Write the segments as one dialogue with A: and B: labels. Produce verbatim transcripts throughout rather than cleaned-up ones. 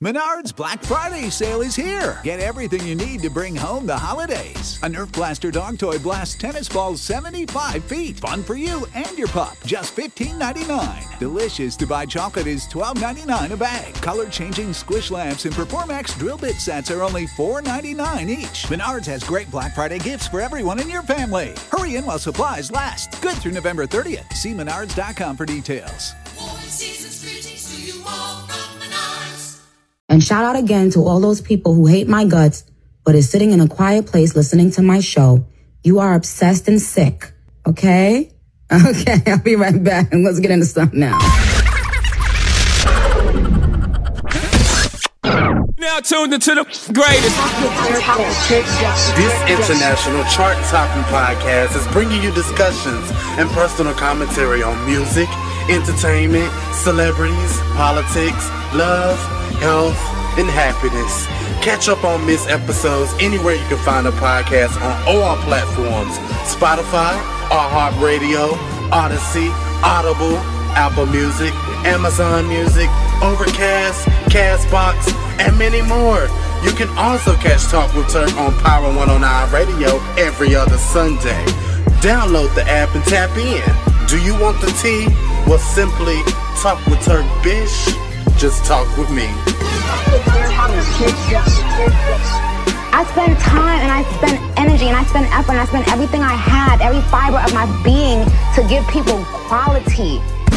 A: Menards Black Friday sale is here. Get everything you need to bring home the holidays. A Nerf Blaster dog toy blasts tennis balls seventy-five feet. Fun for you and your pup. Just fifteen ninety-nine. Delicious to buy chocolate is twelve ninety-nine a bag. Color-changing squish lamps and Performax drill bit sets are only four ninety-nine each. Menards has great Black Friday gifts for everyone in your family. Hurry in while supplies last. Good through November thirtieth. See menards dot com for details.
B: And shout out again to all those people who hate my guts, but is sitting in a quiet place listening to my show. You are obsessed and sick, okay? Okay, I'll be right back, and let's get into stuff now.
C: Now tuned into the greatest.
D: This international chart-topping podcast is bringing you discussions and personal commentary on music, entertainment, celebrities, politics, love, health, and happiness. Catch up on missed episodes anywhere you can find a podcast on all platforms: Spotify, iHeartRadio, Odyssey, Audible, Apple Music, Amazon Music, Overcast, Castbox, and many more. You can also catch Talk with Turk on Power one oh nine Radio every other Sunday. Download the app and tap in. Do you want the tea? Well, simply talk with Turk, bish. Just talk with me.
E: I spend time and I spend energy and I spend effort and I spend everything I had, every fiber of my being to give people quality.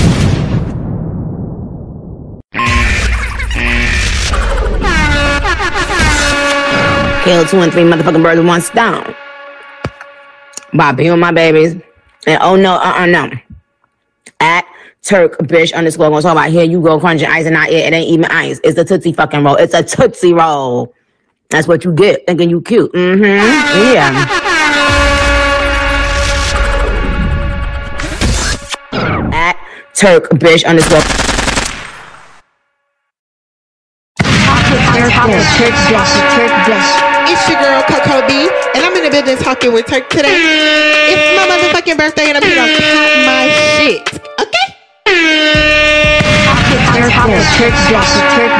B: Kill two and three motherfucking birds with one stone. By being with my babies. And oh no, uh-uh, no. At Turk, bitch, underscore, gonna talk about here you go crunching ice and not it. It ain't even ice. It's a Tootsie fucking roll. It's a Tootsie roll. That's what you get, thinking you cute. Mm-hmm. Yeah. At Turk, bitch, underscore.
F: It's your girl, Coco B, and I'm in the building talking with Turk today. It's my motherfucking birthday, and I'm here to pop my shit. Okay? Turk, Turk, Turk, Turk,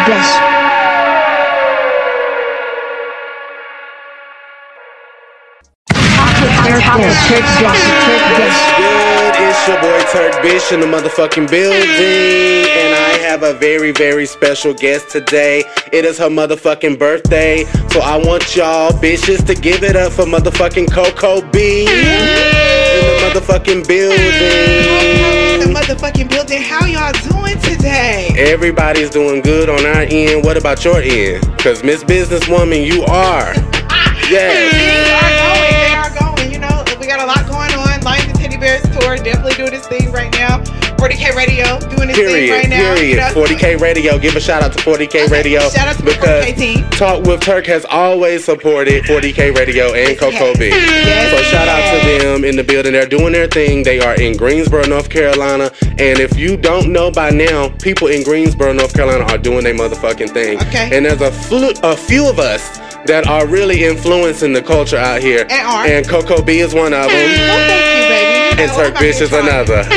D: Good, it's your boy Turk Bish in the motherfucking building, and I have a very, very special guest today. It is her motherfucking birthday, so I want y'all bitches to give it up for motherfucking Coco B in the motherfucking building.
F: The motherfucking building. How y'all doing today?
D: Everybody's doing good on our end. What about your end? Because Miss Businesswoman, you are. Yes.
F: Things are going. They are going. You know, we got a lot going on. Lions and Teddy Bears tour. Definitely doing this thing right now. forty K Radio doing this
D: period,
F: thing right now.
D: Period.
F: You know,
D: forty K Radio. Give a shout out to forty K
F: okay,
D: Radio.
F: Shout out to the
D: because
F: forty K team.
D: Talk with Turk has always supported forty K Radio and
F: Yes,
D: Coco B.
F: yes,
D: So shout out to them in the building. They're doing their thing. They are in Greensboro, North Carolina. And if you don't know by now, people in Greensboro, North Carolina are doing their motherfucking thing.
F: Okay.
D: And there's a, flu- a few of us that are really influencing the culture out here.
F: And are.
D: And Coco B is one of them.
F: Well, thank you, baby. You
D: And
F: know,
D: Turk
F: I'm
D: Bish is
F: fucking trying.
D: another.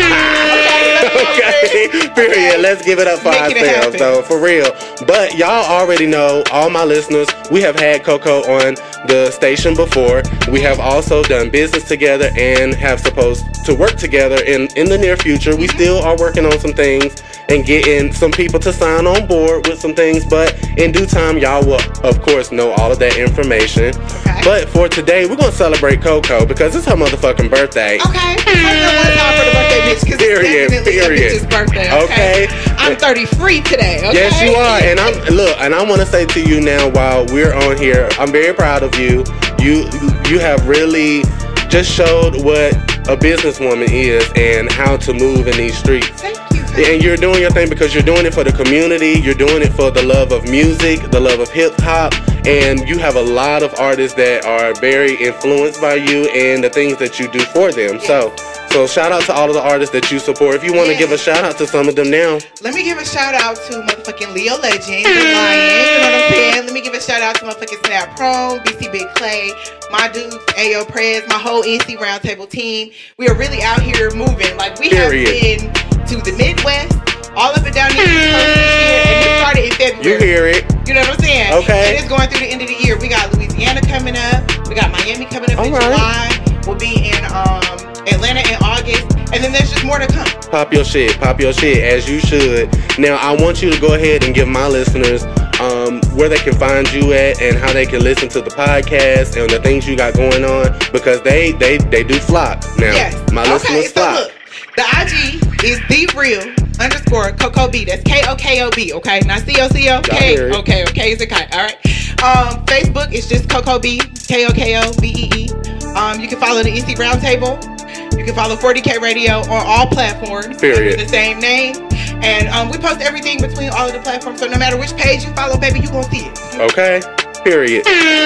D: Okay, period.
F: Okay.
D: Let's give it up for
F: Making it
D: ourselves,
F: happen.
D: though, for real. But y'all already know, all my listeners, we have had Coco on the station before. We have also done business together and have supposed to work together in, in the near future. We still are working on some things and getting some people to sign on board with some things. But in due time, y'all will, of course, know all of that information.
F: Okay.
D: But for today, we're going to celebrate Coco because it's her motherfucking birthday.
F: Okay. Let's go one time for the birthday bitch because
D: Period,
F: it's definitely
D: period.
F: a bitch's birthday.
D: Okay.
F: Okay. I'm thirty-three today. Okay.
D: Yes, you are. And I'm look, and I want to say to you now while we're on here, I'm very proud of you. You you have really just showed what a businesswoman is and how to move in these streets.
F: Thank you. Thank
D: And you're doing your thing because you're doing it for the community. You're doing it for the love of music, the love of hip hop, and you have a lot of artists that are very influenced by you and the things that you do for them.
F: Yes.
D: So, so shout out to all of the artists that you support. If you want to
F: Yes.
D: give a shout out to some of them now.
F: Let me give a shout out to motherfucking Leo Legend, the Lion, you know what I'm saying? Let me give a shout out to motherfucking Snap Pro, B C Big Clay, my dudes, Ayo Prez, my whole N C Roundtable team. We are really out here moving. Like, we
D: Period.
F: have been to the Midwest, all up and down the East Coast this year, and it started in February.
G: You hear it.
F: You know what I'm saying?
G: Okay.
F: And it's going through the end of the year. We got Louisiana coming up. We got Miami coming up
G: all
F: in
G: right.
F: July. We'll be in um, Atlanta in August. And then there's just more to come.
G: Pop your shit. Pop your shit, as you should. Now, I want you to go ahead and give my listeners um, where they can find you at and how they can listen to the podcast and the things you got going on, because they they, they do flock. Now,
F: Yes.
G: my
F: Okay,
G: listeners
F: so
G: flock.
F: look, the I G is the real underscore Coco B. That's K O K O B, okay? Not C O C O. K.
G: heard it.
F: Okay, okay, is a K. All right. Um, Facebook is just Coco B. K O K O B E E. Um, you can follow the E C Roundtable. You can follow forty K Radio on all platforms.
G: Period.
F: Under the same name. And um, we post everything between all of the platforms. So no matter which page you follow, baby, you gonna see it.
G: Okay? Period.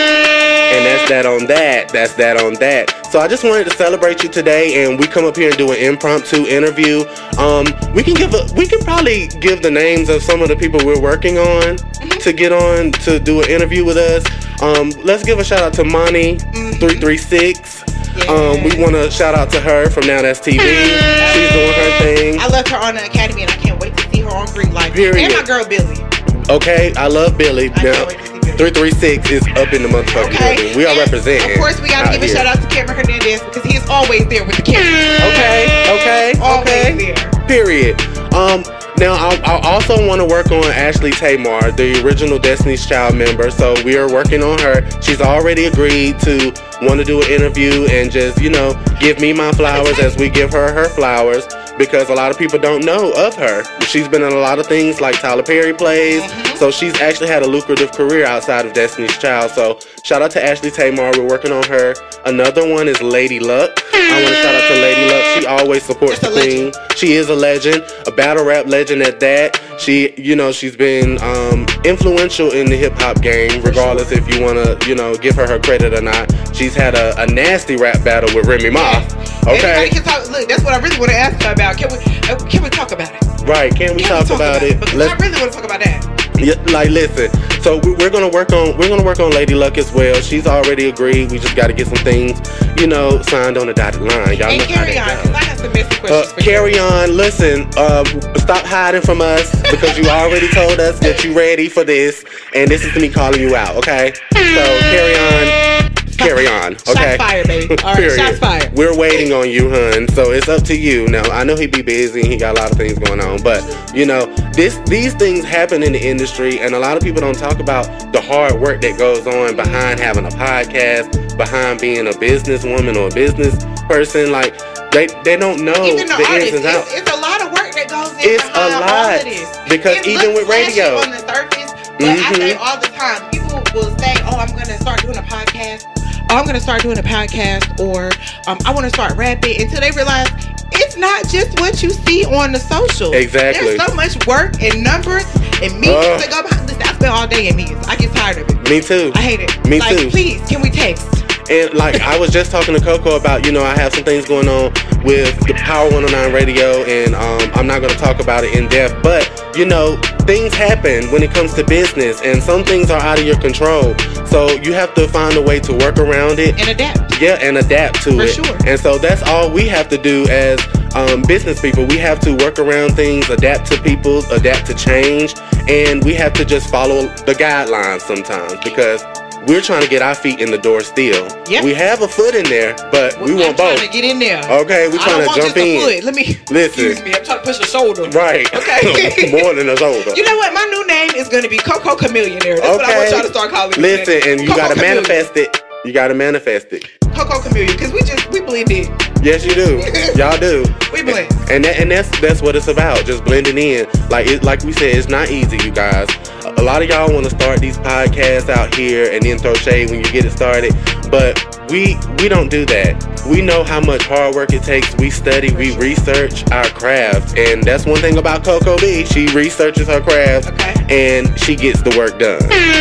G: And that's that on that. That's that on that. So I just wanted to celebrate you today, and we come up here and do an impromptu interview. Um, we can give a, we can probably give the names of some of the people we're working on mm-hmm. to get on to do an interview with us. Um, let's give a shout out to Monty mm-hmm. three three six. Yeah. Um, we want to shout out to her from Now That's T V. She's doing her thing.
F: I love her on the Academy, and I can't wait to see her on Green Light.
G: Period.
F: And my girl Billy.
G: Okay, I love Billy.
F: I
G: now,
F: can't wait to see Billy.
G: three three six is up in the motherfucking
F: Okay.
G: building. We are
F: And
G: representing.
F: Of course, we got to give a
G: here.
F: shout out to Cameron Hernandez, because he is always there with the camera.
G: Okay, okay,
F: Always
G: okay.
F: there.
G: Period. Um, now, I, I also want to work on Ashley Tamar, the original Destiny's Child member. So we are working on her. She's already agreed to want to do an interview and just, you know, give me my flowers as we give her her flowers, because a lot of people don't know of her. She's been in a lot of things like Tyler Perry plays. Mm-hmm. So she's actually had a lucrative career outside of Destiny's Child. So shout out to Ashley Tamar. We're working on her. Another one is Lady Luck. I want to shout out to Lady Luck. She always supports the queen. She is a legend, a battle rap legend at that. She, you know, she's been um, influential in the hip hop game, regardless if you want to, you know, give her her credit or not. She's had a, a nasty rap battle with Remy Ma.
F: Yes.
G: Okay.
F: Everybody can talk. Look, that's what I really want to ask her about. Can we? Uh, can we talk about it?
G: Right? Can we,
F: Can
G: talk,
F: we talk
G: about,
F: about
G: it?
F: Because
G: Let's-
F: I really want to talk about that.
G: Yeah, like listen, so we- we're gonna work on we're gonna work on Lady Luck as well. She's already agreed. We just got to get some things, you know, signed on the dotted line. Y'all
F: And
G: know
F: carry
G: how
F: on,
G: that
F: because I
G: goes.
F: have some messy questions
G: Uh,
F: for you.
G: carry on. Listen, uh, stop hiding from us, because you already told us that you ready for this, and this is me calling you out. Okay, so carry on. Carry on, okay?
F: Shots fired, baby. All right,
G: Period.
F: shots fired.
G: We're waiting on you, hun. So it's up to you. Now, I know he be busy and he got a lot of things going on, but you know, this these things happen in the industry, and a lot of people don't talk about the hard work that goes on behind having a podcast, behind being a businesswoman or a business person. Like they they don't know
F: Even the,
G: the
F: artists,
G: ins and outs.
F: it's, it's a lot of work that goes in
G: It's
F: behind
G: a
F: all
G: lot.
F: of this.
G: Because
F: It
G: even
F: looks
G: with radio-
F: flashy on the surface, but I
G: Mhm.
F: say all the time, people will say, "Oh, I'm going to start doing a podcast. Oh, I'm going to start doing a podcast," or um, "I want to start rapping," until they realize it's not just what you see on the social.
G: Exactly.
F: There's so much work and numbers and meetings
G: Ugh.
F: that go behind. Listen, I spend all day in meetings. I get tired of it.
G: Me too.
F: I hate it.
G: Me
F: like,
G: too.
F: Please, can we text?
G: And like I was just talking to Coco about, you know, I have some things going on with the Power one oh nine Radio, and um, I'm not going to talk about it in depth, but you know, things happen when it comes to business, and some things are out of your control. So you have to find a way to work around it.
F: And adapt.
G: Yeah, and adapt to
F: For
G: it.
F: sure.
G: And so that's all we have to do as um, business people. We have to work around things, adapt to people, adapt to change, and we have to just follow the guidelines sometimes, because we're trying to get our feet in the door still.
F: Yep.
G: We have a foot in there, but we
F: I'm
G: want
F: trying
G: both.
F: to get in there.
G: Okay, we're
F: I
G: trying
F: don't
G: to
F: want
G: jump
F: just a
G: in.
F: foot. Let me.
G: Listen.
F: Excuse me. I'm trying to push a shoulder.
G: Right.
F: Okay.
G: More than a shoulder.
F: You know what? My new name is going to be Coco Chameleonaire. That's what I want y'all to start calling me.
G: Listen, and you
F: Coco
G: gotta
F: Chameleon.
G: manifest it. You gotta manifest it.
F: Coco Chameleon, because we just we blend in.
G: Yes, you do. Y'all do.
F: We blend.
G: And that, and that's that's what it's about, just blending in. Like it, like we said, it's not easy, you guys. A lot of y'all want to start these podcasts out here and then throw shade when you get it started, but we we don't do that. We know how much hard work it takes. We study, we research our craft, and that's one thing about Coco B. She researches her craft,
F: Okay.
G: and she gets the work done.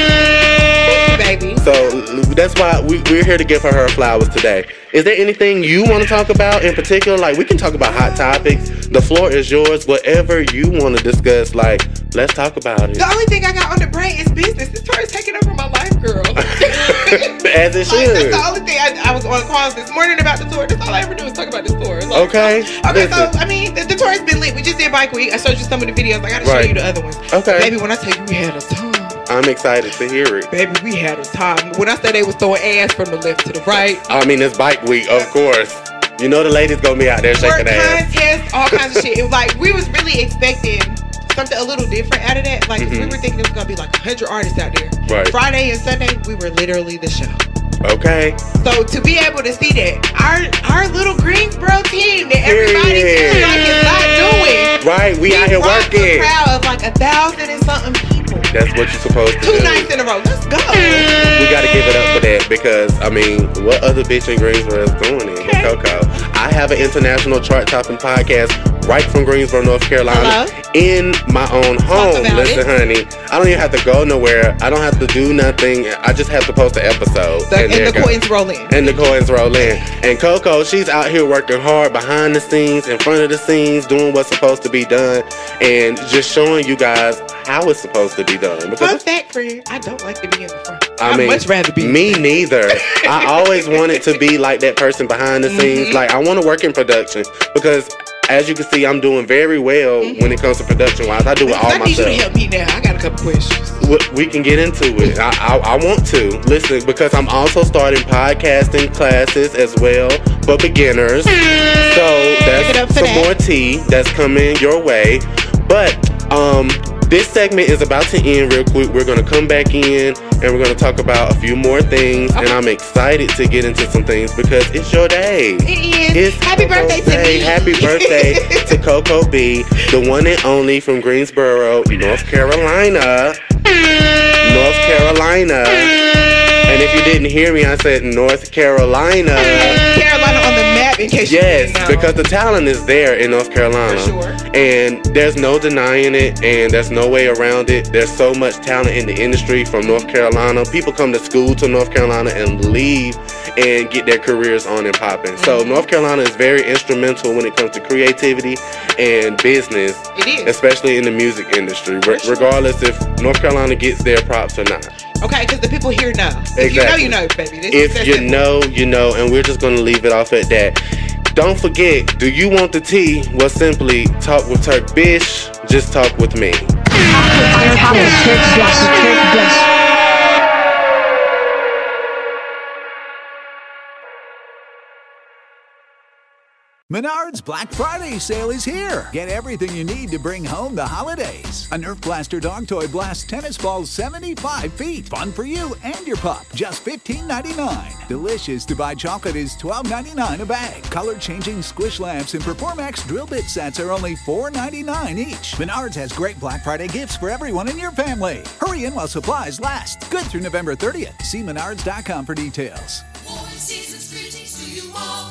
F: Baby.
G: So that's why we, we're here to give her her flowers today. Is there anything you want to talk about in particular? Like, we can talk about hot topics. The floor is yours. Whatever you want to discuss, like, let's talk about it.
F: The only thing I got on the brain is business. This tour is taking over my life, girl.
G: As it
F: Like,
G: should.
F: that's the only thing I, I was was on calls this morning about the tour. That's all I ever do is talk about the tour. Like,
G: okay.
F: Okay, so, I mean, the, the tour has been lit. We just did Bike Week. I showed you some of the videos. I got to show
G: Right.
F: you the other ones.
G: Okay.
F: Baby, when I tell you we had a time.
G: I'm excited to hear it.
F: Baby, we had a time. When I said they was throwing ass from the left to the right.
G: I mean, it's Bike Week, of course. You know the ladies gonna be out there shaking
F: Work
G: ass.
F: contest, all kinds of shit. It was like, we was really expecting something a little different out of that. Like,
G: Mm-hmm.
F: we were thinking it was going to be like one hundred artists out there.
G: Right.
F: Friday and Sunday, we were literally the show.
G: Okay.
F: So to be able to see that, our our little Greensboro team that everybody
G: Period.
F: feels like is not doing.
G: Right, we out here
F: rocked
G: working.
F: a crowd of like a thousand and something people.
G: That's what you're supposed to
F: Two
G: do.
F: nights in a row. Let's go.
G: We gotta give it up for that because, I mean, what other bitch in Greensboro is doing it with Coco? I have an international chart-topping podcast right from Greensboro, North Carolina,
F: Hello?
G: in my own home.
F: about
G: Listen,
F: it.
G: honey, I don't even have to go nowhere. I don't have to do nothing. I just have to post an episode.
F: The, and
G: there
F: the
G: it
F: coins
G: goes.
F: roll in.
G: And the coins roll in. And Coco, she's out here working hard behind the scenes, in front of the scenes, doing what's supposed to be done, and just showing you guys how it's supposed to be done. Because
F: Fun fact, friend, I don't like to be in the front.
G: I
F: I'd
G: mean,
F: much rather be
G: me neither. I always wanted to be like that person behind the scenes.
F: Mm-hmm.
G: Like, I want to work in production because, as you can see, I'm doing very well when it comes to production wise. I do it all
F: I need you to
G: myself.
F: help me now. I got a couple questions.
G: We, we can get into it. I, I I want to listen because I'm also starting podcasting classes as well for beginners. So
F: it up
G: that's
F: for
G: some
F: that.
G: more tea that's coming your way. But um. This segment is about to end real quick. We're going to come back in and we're going to talk about a few more things.
F: Okay.
G: And I'm excited to get into some things because it's your day.
F: It is.
G: It's
F: Happy
G: Coco's
F: birthday to
G: day.
F: me.
G: Happy birthday to Coco B, the one and only from Greensboro, North Carolina. North Carolina. And if you didn't hear me, I said North Carolina.
F: Carolina on the map, in case
G: Yes,
F: you didn't know.
G: because the talent is there in North Carolina.
F: For sure.
G: And there's no denying it, and there's no way around it. There's so much talent in the industry from North Carolina. People come to school to North Carolina and leave and get their careers on and popping. So
F: Mm-hmm.
G: North Carolina is very instrumental when it comes to creativity and business,
F: It is.
G: especially in the music industry, re-
F: sure.
G: regardless if North Carolina gets their props or not.
F: Okay, because the people here know. If
G: Exactly.
F: you know, you know, baby. This is
G: If
F: that
G: you
F: simple.
G: know, you know, and we're just going to leave it off at that. Don't forget, do you want the tea? Well, simply talk with Turk Bish. Just talk with me.
A: Menards Black Friday sale is here. Get everything you need to bring home the holidays. A Nerf Blaster dog toy blasts tennis balls seventy-five feet. Fun for you and your pup. Just fifteen ninety-nine. Delicious Dubai chocolate is twelve ninety-nine a bag. Color-changing squish lamps and Performax drill bit sets are only four ninety-nine each. Menards has great Black Friday gifts for everyone in your family. Hurry in while supplies last. Good through November thirtieth. See menards dot com for details.
H: Warm season's greetings to you all.